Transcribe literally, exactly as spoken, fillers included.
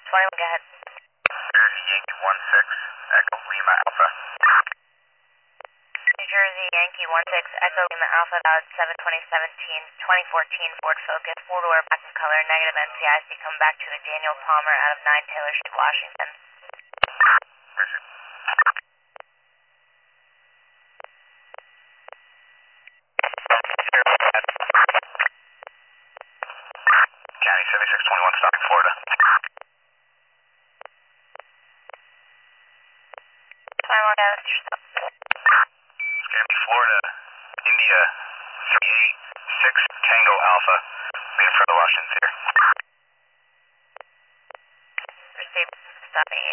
twenty-one, go ahead. Jersey Yankee one six, Echo Lima Alpha. New Jersey Yankee one six, Echo Lima Alpha, about seven twenty seventeen, twenty fourteen Ford Focus, four-door black in color, negative N C I C, come back to the Daniel Palmer out of nine Taylor Street, Washington. Richard. County seventy-six twenty-one, stopping Florida. twenty-one, go ahead, your stop. It's going to be Florida, India three eight six Tango Alpha. Be in front of Washington here. Received, stopping